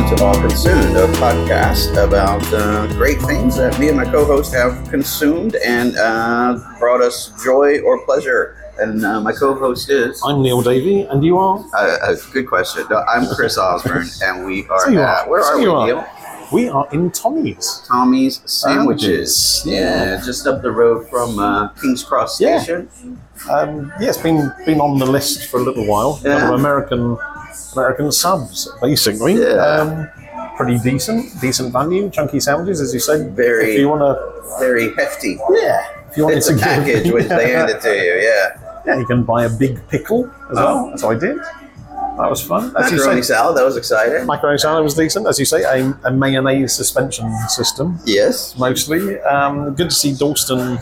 welcome to All Consumed, a podcast about great things that me and my co-host have consumed and brought us joy or pleasure. And my co-host is... I'm Neil Davey, and you are? Good question. No, I'm Chris Osborne, and we are Where So are we, you are. Neil? We are in Tommy's. Tommy's Sandwiches. Yeah, just up the road from King's Cross Station. It's been on the list for a little while. Yeah. Kind of American subs, basically. Yeah. Pretty decent value, chunky sandwiches, as you said. Very- If you want to, Very hefty. if you wanted It's to a give- package which they hand it to you, yeah. you can buy a big pickle as well. That's what I did. That was fun. As you Macaroni say, salad, that was exciting. macaroni salad was decent, as you say. A mayonnaise suspension system, Yes. mostly. Good to see Dalston.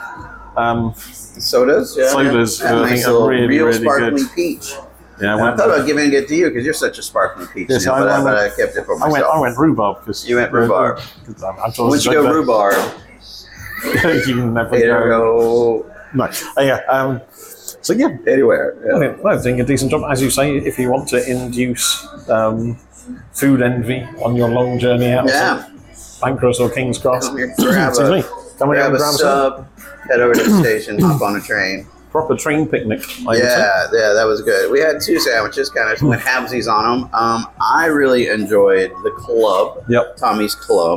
Sodas, yeah. Sodas, That I nice think are little really, real really sparkling good. peach. Yeah, I thought about giving it to you because you're such a sparkling peach. Yes, Neil, I but I went- kept it for I myself. went rhubarb because You went rhubarb. Once you go rhubarb, you can never it'll go. go No. So yeah, anywhere. Yeah. I think a decent job, as you say. If you want to induce food envy on your long journey out Yeah. of Pancras or King's Cross, Come here, grab excuse me, a, come here grab and a grab some sub, head over to the station, hop on a train. proper train picnic. I would say. Yeah, that was good. We had two sandwiches, kind of went halvesies on them. I really enjoyed the club, Yep. Tommy's Club.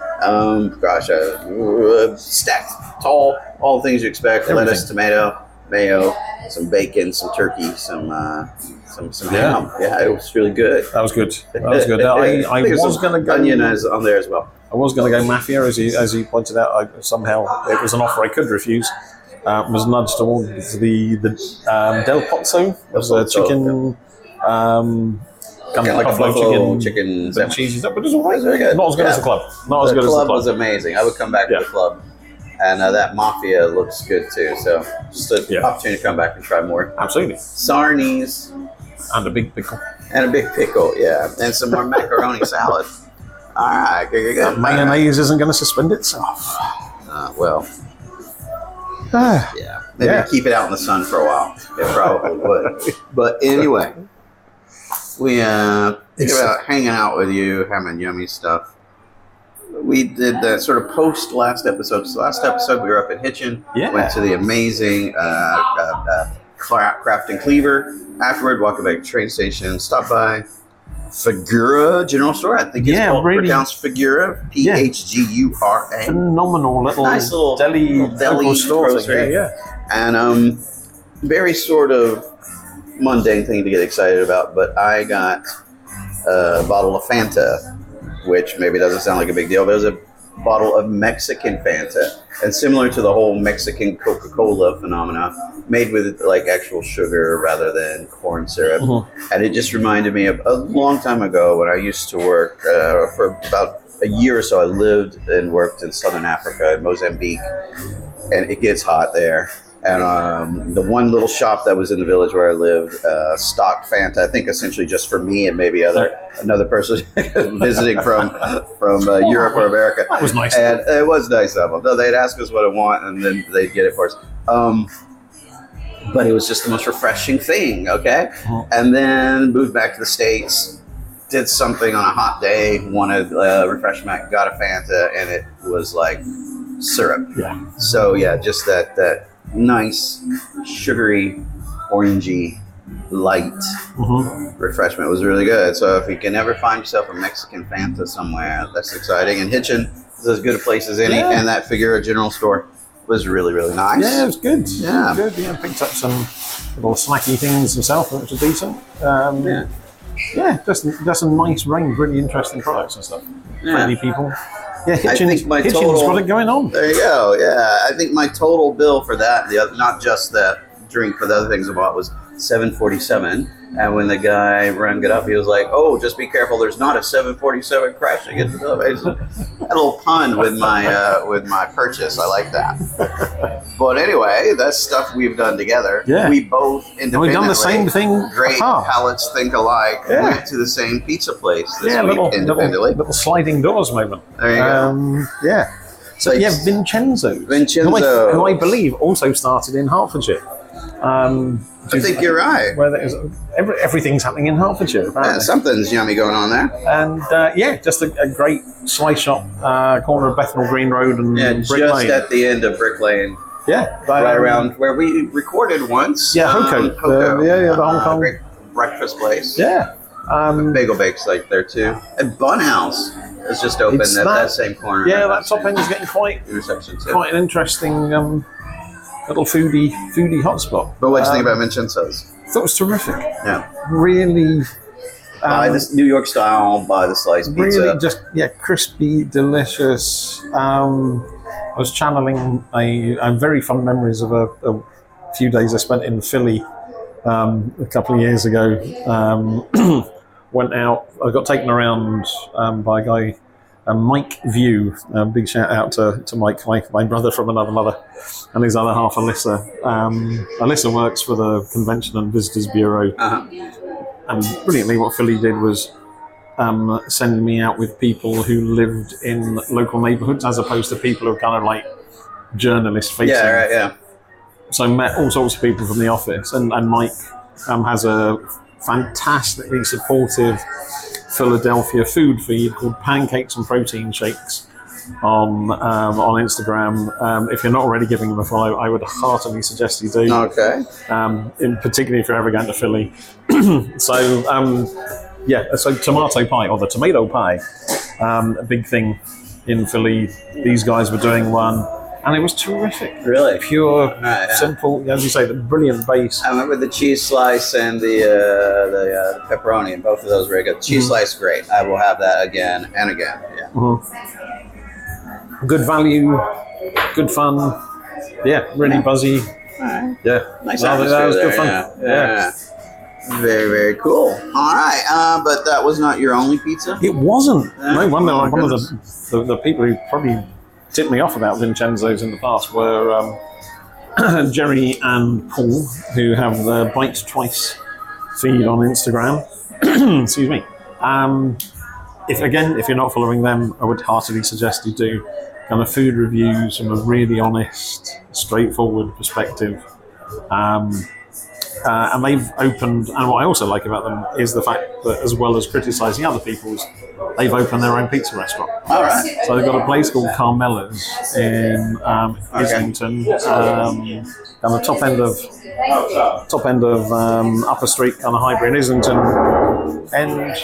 Stacked tall, all the things you expect: lettuce, tomato, mayo, some bacon, some turkey, some ham. Yeah, it was really good. That was good. That was good. I think there's was some going to go. onion is on there as well. I was going to go mafia, as you pointed out. Somehow it was an offer I could refuse. Was nudged towards the Del Pozzo. It was a chicken, kind Kind of like a buffalo buffalo chicken chicken bit sandwich. cheesy stuff, but it was all right. Very good. Not as good as the club. Not as The good as the club club. was amazing. I would come back to Yeah. the club, and that mafia looks good too. So just an Yeah. opportunity to come back and try more. Absolutely, Sarnies and a big pickle. and a big pickle, yeah, and some more macaroni salad. All right, good. Mayonnaise isn't going to suspend itself. Well, yeah, maybe Yeah. keep it out in the sun for a while. It probably would. But anyway, we think about hanging out with you, having yummy stuff. We did the sort of post last episode. So last episode we were up at Hitchin. Yeah. Went to the amazing Craft and Cleaver. Afterward, walked back to the train station. Stopped by Figura General Store. I think it's called really pronounced Figura. Phgura. Phenomenal little Nice little deli deli store. grocery. Yeah. And very sort of mundane thing to get excited about, but I got a bottle of Fanta, which maybe doesn't sound like a big deal, but it was a bottle of Mexican Fanta. And similar to the whole Mexican Coca-Cola phenomena, made with like actual sugar rather than corn syrup. Mm-hmm. And it just reminded me of a long time ago when I used to work for about a year or so. I lived and worked in southern Africa, in Mozambique, and it gets hot there. And the one little shop that was in the village where I lived stocked Fanta, I think essentially just for me and maybe another person visiting from Europe or America. That was nice. And it was nice of them. Though they'd ask us what I want, and then they'd get it for us. But it was just the most refreshing thing, okay? And then moved back to the States, did something on a hot day, wanted refreshment, got a Fanta, and it was like syrup. Yeah. So yeah, just that nice, sugary, orangey, light refreshment was really good. So if you can ever find yourself a Mexican Fanta somewhere, that's exciting. And Hitchin is as good a place as any, and that Figura General Store was really, really nice. Yeah, it was good. Yeah. It was good. Yeah, picked up some little snacky things himself, which are decent. Just a nice range, really interesting products and stuff. Friendly people. Yeah, Hitchin's got it going on. There you go. Yeah, I think my total bill for that, the other, not just that drink, but the other things I bought was $7.47. And when the guy rang it up, he was like, "Oh, just be careful. There's not a 747 crashing into the." I had a little pun with my purchase. I like that. But anyway, that's stuff we've done together. Yeah. We both independently. We've done the same thing. Great apart. palates think alike. Yeah. Went to the same pizza place this week little independently. little sliding doors moment. There you go. Yeah. So yeah, Vincenzo. Vincenzo. Who I believe also started in Hertfordshire. I think you're right. Where there's everything's happening in Hertfordshire. Yeah, something's yummy going on there. And just a great slice shop, corner of Bethnal Green Road and Brick just Lane. at the end of Brick Lane. Yeah, right around where we recorded once. Yeah, Hoko. The Hong Kong great breakfast place. Yeah. Bagel Bake's like there too. And Bun House is just open at that same corner. Yeah, that top end is getting quite an interesting little foodie hotspot. But what do you think about Vincenzo's? I thought it was terrific. Yeah. Really. Buy this New York style, buy the sliced pizza. Really just, crispy, delicious. I was channeling very fond memories of a few days I spent in Philly a couple of years ago. Went out, I got taken around by a guy, Mike View. Big shout out to Mike, my brother from another mother, and his other half, Alyssa. Alyssa works for the Convention and Visitors Bureau. And brilliantly, what Philly did was send me out with people who lived in local neighbourhoods as opposed to people who are kind of like journalist facing. Yeah, right, yeah. So I met all sorts of people from the office, and Mike has a fantastically supportive Philadelphia food feed called Pancakes and Protein Shakes on Instagram. If you're not already giving him a follow, I would heartily suggest you do. Okay. In particularly if you're ever going to Philly. So tomato pie, or the tomato pie, a big thing in Philly. These guys were doing one, and it was terrific. Really? Pure, simple, as you say, the brilliant base. I remember the cheese slice and the pepperoni, and both of those were good. Cheese slice, great. I will have that again and again. Yeah. Good value, good fun. Yeah, really buzzy. Right. Yeah. Nice atmosphere. That was good fun. Yeah. Very, very cool. All right, but that was not your only pizza? It wasn't. No, one of the people who probably tipped me off about Vincenzo's in the past were Jerry and Paul, who have the Bite Twice feed on Instagram. Excuse me. If you're not following them, I would heartily suggest you do. Kind of food reviews from a really honest, straightforward perspective. And they've opened, and what I also like about them is the fact that, as well as criticising other people's, they've opened their own pizza restaurant. All right. So they've got a place called Carmela's in Islington, on the top end of Upper Street, kind of Highbury in Islington, and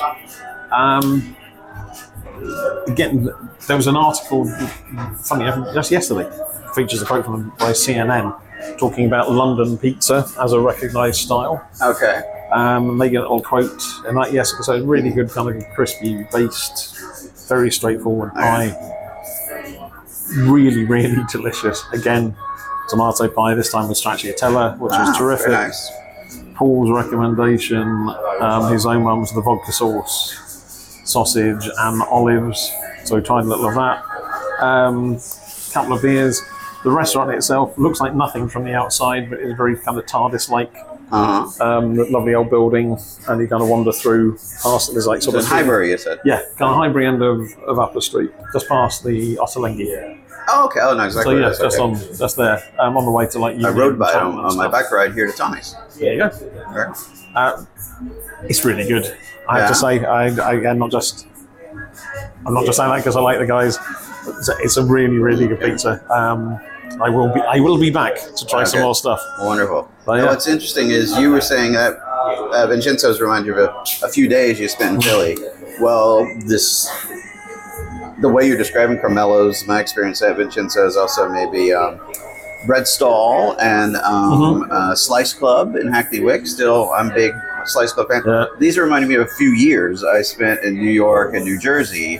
again, there was an article, funny, just yesterday, features a quote from by CNN. Talking about London pizza as a recognised style. Okay. They get a little quote in that, yes, so really good, kind of crispy based, very straightforward pie. Really, really delicious. Again, tomato pie, this time with stracciatella, which was terrific. Very nice. Paul's recommendation, his own one was the vodka sauce, sausage and olives, so we tried a little of that. Couple of beers. The restaurant itself looks like nothing from the outside, but it's very kind of TARDIS-like. Lovely old building, and you kind of wander through past it. There's like sort of Highbury, you said? Yeah, kind of Highbury end of Upper Street, just past the Ottolenghi. Oh, okay. Oh, no, exactly. So yeah, just there. On the way to like. I rode by it on my bike ride here to Tommy's. There you go. Right. It's really good. I have to say, I'm not just saying that because I like the guys. It's a really, really good pizza. I will be back to try some more stuff. Wonderful. But, yeah. What's interesting is you were saying that Vincenzo's remind you of a few days you spent in Philly. Well, the way you're describing Carmelo's, my experience at Vincenzo's also maybe Bread Stall and Slice Club in Hackney Wick. Still, I'm a big Slice Club fan. Yeah. These are reminding me of a few years I spent in New York and New Jersey.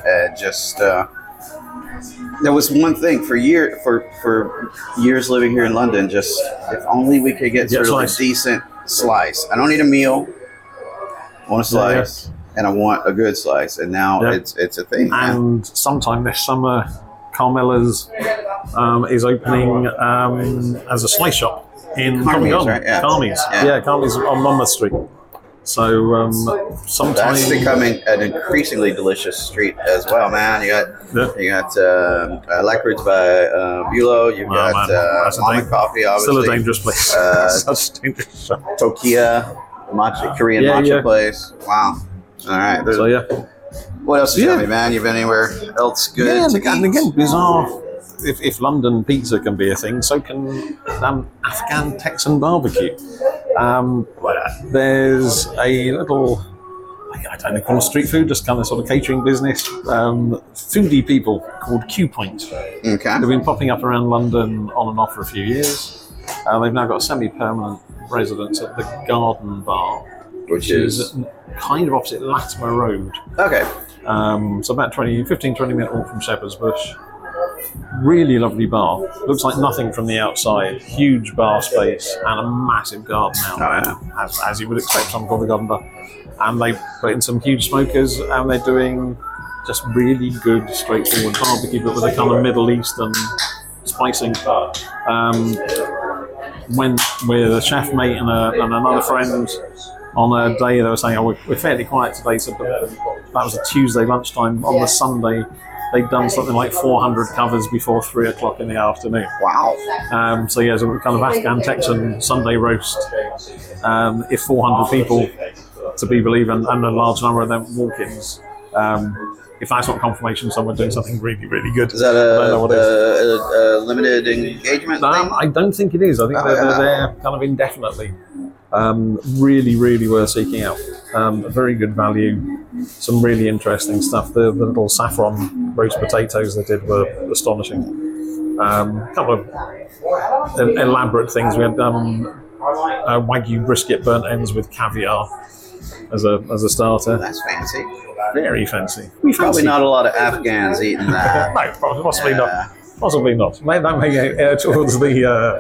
There was one thing for years living here in London. Just if only we could get sort of a decent slice. I don't need a meal. I want a slice, and I want a good slice. And now it's a thing. And sometime this summer, Carmela's is opening as a slice shop in Carmy's, right? Yeah. Carmy's. Yeah, Carmy's on Monmouth Street. So sometimes That's becoming an increasingly delicious street as well, man. You got Black Roots by Bulow. You've got Mama Coffee, obviously. Still a dangerous place. Such a dangerous shop. Tokia, Korean matcha place. Wow. All right. So yeah. What else you tell me, man? You've been anywhere else good? Yeah, and again, bizarre. If London pizza can be a thing, so can Afghan Texan barbecue. There's a little, I don't know, call it street food, just kind of sort of catering business, foodie people called Q Point. Okay. They've been popping up around London on and off for a few years. They've now got a semi-permanent residence at the Garden Bar, which is kind of opposite Latimer Road. Okay. So about 15-20 minute walk from Shepherd's Bush. Really lovely bar. Looks like nothing from the outside. Huge bar space and a massive garden out there, as you would expect from the Garden Bar. And they put in some huge smokers, and they're doing just really good, straightforward barbecue, but with a kind of Middle Eastern spicing. Went with a chef mate and another friend on a day. They were saying, "Oh, we're fairly quiet today," so that was a Tuesday lunchtime. On the Sunday, they'd done something like 400 covers before 3 o'clock in the afternoon. Wow. So yeah, so kind of Afghan Texan Sunday roast. If 400 people, to be believed, and a large number of them walk-ins. If that's not confirmation, someone doing something really, really good. Is that a limited engagement thing? I don't think it is. I think they're there kind of indefinitely. Really, really worth seeking out. Very good value. Some really interesting stuff. The little saffron roast potatoes they did were astonishing. A couple of elaborate things. We had Wagyu brisket burnt ends with caviar as a starter. That's fancy. Very fancy. Probably not a lot of Afghans eating that. No, possibly not. Possibly not. That may go towards the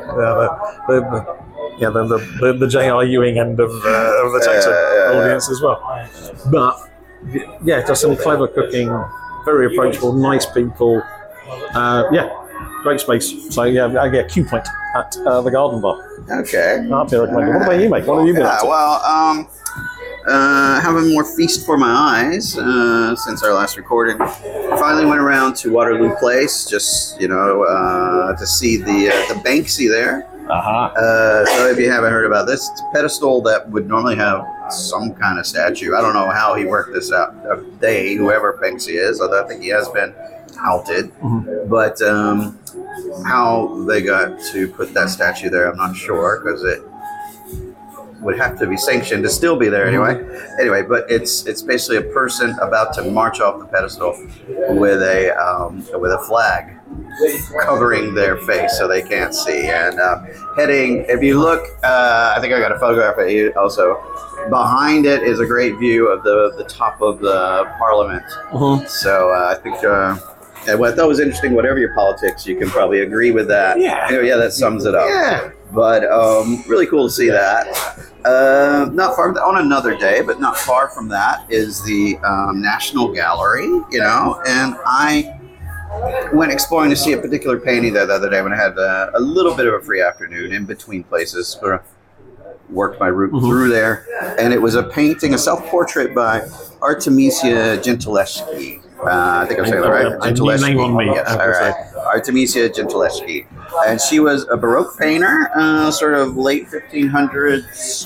J.R. Ewing end of the Texan audience as well. But yeah, just some clever cooking, very approachable, nice people. Great space. So yeah, I get Q Point at the Garden Bar. Okay. I'll be recommended. What about you, mate? What have you been up to? Well, having more feast for my eyes since our last recording. Finally went around to Waterloo Place, just to see the Banksy there. So if you haven't heard about this, it's a pedestal that would normally have some kind of statue. I don't know how he worked this out. Whoever Banksy is, although I think he has been outed, but how they got to put that statue there, I'm not sure, because it would have to be sanctioned to still be there anyway. But it's basically a person about to march off the pedestal with a flag covering their face so they can't see, and heading. If you look, I think I got a photograph of you also. Behind it is a great view of the top of the Parliament. So I think. And what I thought was interesting, whatever your politics, you can probably agree with that. Yeah, that sums it up. Yeah. But really cool to see that. Not far on another day, but not far from that is the National Gallery. And I went exploring to see a particular painting there the other day when I had a little bit of a free afternoon in between places. Sort of worked my route through there, and it was a painting, a self-portrait by Artemisia Gentileschi. I think I'm saying that right. Gentileschi. Name on me. Yes, all right. Artemisia Gentileschi. And she was a Baroque painter, sort of late 1500s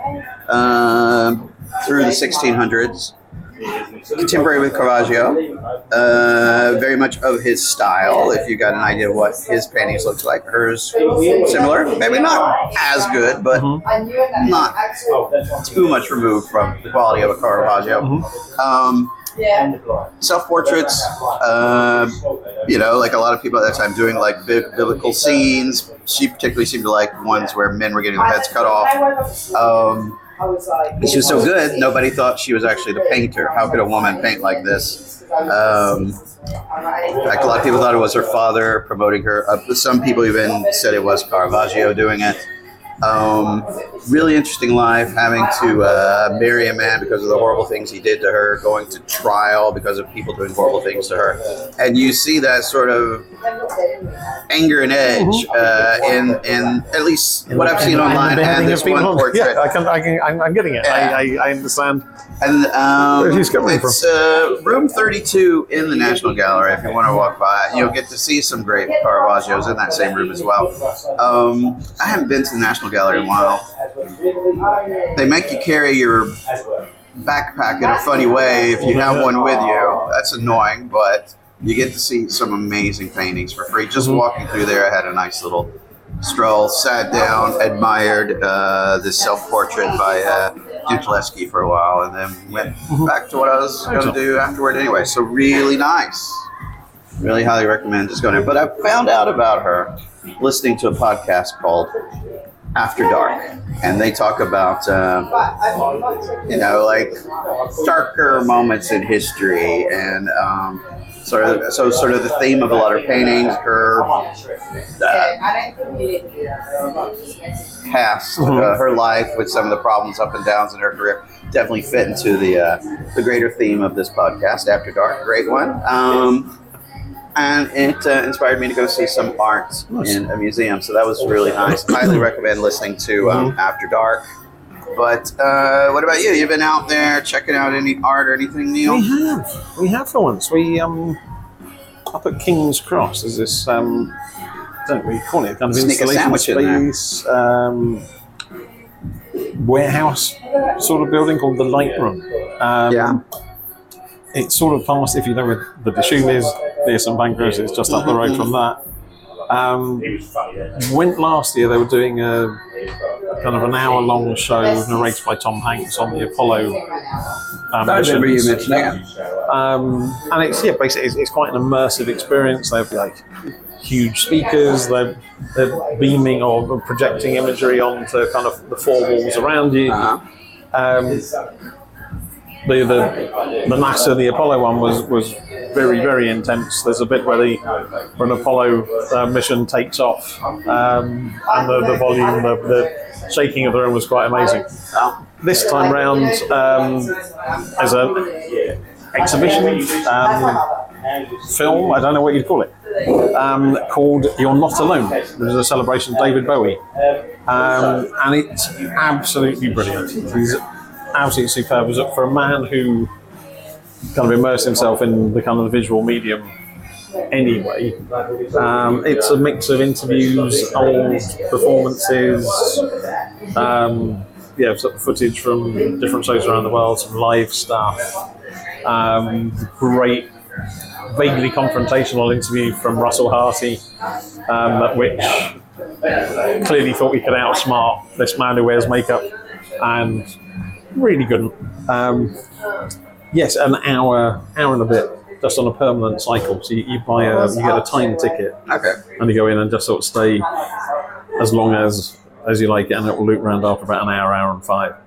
through the 1600s. Contemporary with Caravaggio. Very much of his style, if you got an idea of what his paintings looked like. Hers, similar. Maybe not as good, but not too much removed from the quality of a Caravaggio. Self-portraits, like a lot of people at that time doing like biblical scenes. She particularly seemed to like ones where men were getting their heads cut off. She was so good, nobody thought she was actually the painter. How could a woman paint like this? Like a lot of people thought it was her father promoting her. Some people even said it was Caravaggio doing it. Really interesting life, having to marry a man because of the horrible things he did to her, going to trial because of people doing horrible things to her. And you see that sort of anger and edge in at least what I've seen online and this one portrait. Yeah, I'm getting it. Yeah. I understand. And Where's he coming it's room 32 in the National Gallery. If you want to walk by, you'll get to see some great Caravaggios in that same room as well. I haven't been to the National Gallery in a while. They make you carry your backpack in a funny way if you have one with you. That's annoying, but you get to see some amazing paintings for free. Just walking through there, I had a nice little stroll, sat down, admired this self-portrait by Duchlesky for a while, and then went back to what I was going to do afterward anyway. So really nice. Really highly recommend just going in. But I found out about her listening to a podcast called After Dark, and they talk about like darker moments in history and sort of the theme of a lot of paintings, her past, her life with some of the problems, up and downs in her career, definitely fit into the greater theme of this podcast. After Dark, great one. And it inspired me to go see some art in a museum. So that was really nice. Highly recommend listening to After Dark. But what about you? You've been out there checking out any art or anything, Neil? We have for once. We up at King's Cross. There's this I don't know what you call it, kind of Sneak a installation space, warehouse sort of building called the Light Room. It's sort of past, if you know where the Dishoom is, near St Pancras, it's just up the road from that. Went last year, they were doing a kind of an hour-long show narrated by Tom Hanks on the Apollo missions. And it's basically it's quite an immersive experience. They have like huge speakers, they're beaming or projecting imagery onto kind of the four walls around you. The NASA, the Apollo one was very, very intense. There's a bit where an Apollo mission takes off, and the volume, the shaking of the room was quite amazing. This time round, there's an exhibition film, I don't know what you'd call it, called You're Not Alone. There's a celebration of David Bowie, and it's absolutely brilliant. He's absolutely superb. For a man who kind of immersed himself in the kind of the visual medium anyway, it's a mix of interviews, old performances, sort of footage from different shows around the world, some live stuff, great vaguely confrontational interview from Russell Harty, which clearly thought we could outsmart this man who wears makeup, and really couldn't. Yes, an hour and a bit, just on a permanent cycle. So you buy you get a time ticket, and you go in and just sort of stay as long as you like it, and it will loop around after about an hour and 5.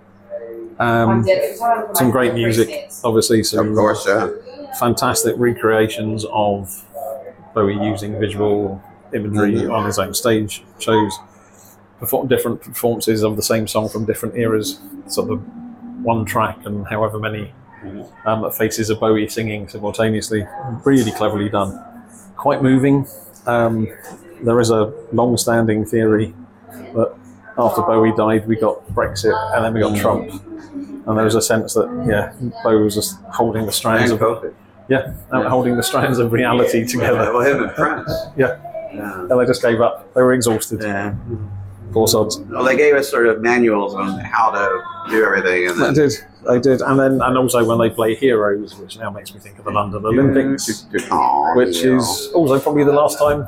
Some great music, obviously. Some of course, fantastic recreations of Bowie using visual imagery on his own stage shows. Different performances of the same song from different eras, sort of one track and however many faces of Bowie singing simultaneously. Really cleverly done. Quite moving. There is a long-standing theory that after Bowie died, we got Brexit and then we got Trump. And there was a sense that, Bowie was just holding the strands holding the strands of reality together. Well, him and Prince. And they just gave up. They were exhausted. Poor sods. Well, they gave us sort of manuals on how to do everything. And they did. And also when they play Heroes, which now makes me think of the London Olympics, which is also probably the last time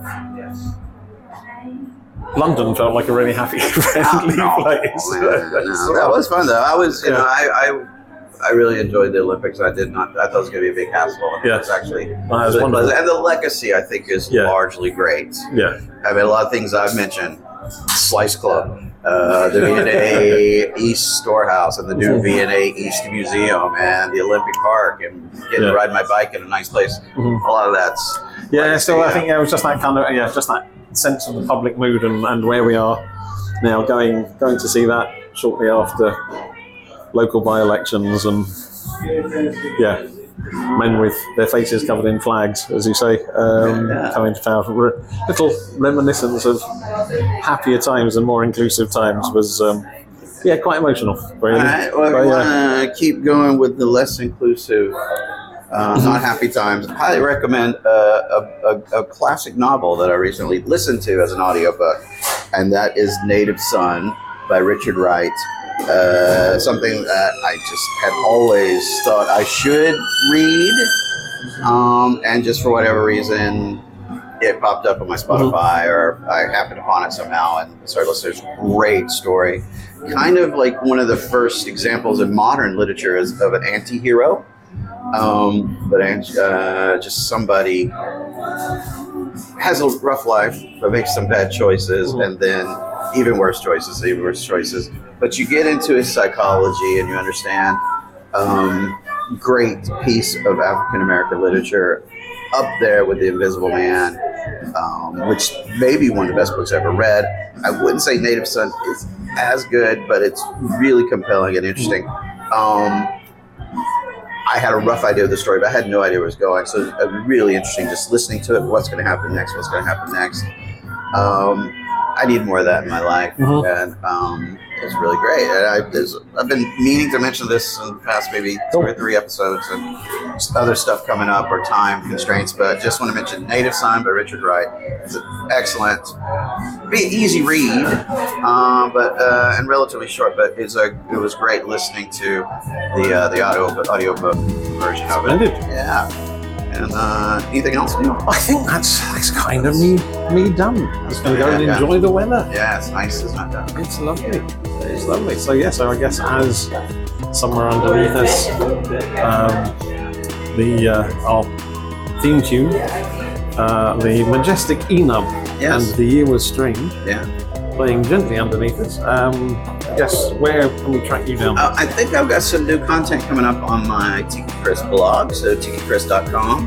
London felt like a really happy, friendly place. That was fun though. I was, I really enjoyed the Olympics. I thought it was going to be a big hassle. It was actually really pleasant. And the legacy, I think, is largely great. I mean, a lot of things I've mentioned: Slice Club, the V&A East Storehouse, and the new V&A East Museum, and the Olympic Park, and getting to ride my bike in a nice place. A lot of that's so I think it was just that kind of just that sense of the public mood and where we are now going to see that shortly after local by-elections, and yeah, men with their faces covered in flags, as you say, coming to power. Little reminiscence of happier times and more inclusive times was, quite emotional. Really. All right, well, I want to keep going with the less inclusive, not happy times. I highly recommend a classic novel that I recently listened to as an audiobook, and that is Native Son by Richard Wright. Something that I just had always thought I should read, and just for whatever reason, it popped up on my Spotify, or I happened upon it somehow and started listening. It's a great story. Kind of like one of the first examples in modern literature of an anti-hero, just somebody has a rough life, but makes some bad choices, and then even worse choices. But you get into his psychology and you understand great piece of African American literature up there with The Invisible Man, which may be one of the best books I've ever read. I wouldn't say Native Son is as good, but it's really compelling and interesting. I had a rough idea of the story, but I had no idea where it was going. So it was really interesting just listening to it. What's going to happen next? I need more of that in my life, and it's really great. And I've been meaning to mention this in the past maybe 2 or 3 episodes, and just other stuff coming up or time constraints, but just want to mention Native Son by Richard Wright. It's an excellent, easy read, and relatively short, but it was great listening to the audiobook version of it. Splendid. Yeah. And anything else, Neil? I think that's kind of me done. I'm just going to go and enjoy the weather. Yeah, it's nice, isn't it? It's lovely. It's lovely. So I guess as somewhere underneath us, our theme tune, the majestic Enub, and The Year Was Strange, playing gently underneath us. I guess, where can we track you down? I think I've got some new content coming up on my Tiki Chris blog, so tikikris.com.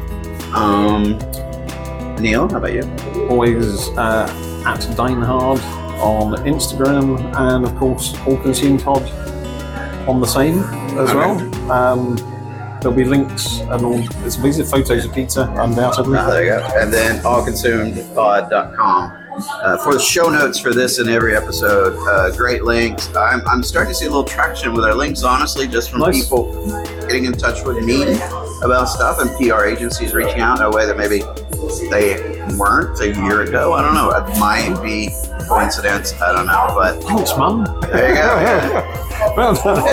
Neil, how about you? Always at Dinehard on Instagram, and of course, All Consumed Pod on the same as well. There'll be links and all. These are photos of pizza, undoubtedly. There you go. And then allconsumedpod.com. For the show notes for this and every episode, great links. I'm starting to see a little traction with our links, honestly, just from people getting in touch with me about stuff, and PR agencies reaching out in a way that maybe they weren't a year ago. I don't know. It might be coincidence. I don't know. But thanks, Mum. There you go. Well done.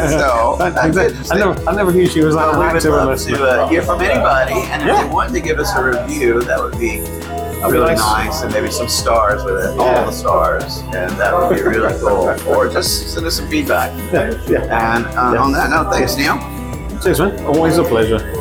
I never knew she was that active. We would love to hear from anybody, and if they wanted to give us a review, that would be really nice, and maybe some stars with it, all the stars, and that would be really cool. Or just send us some feedback. And on that note, thanks, Neil. Cheers, man. Always a pleasure.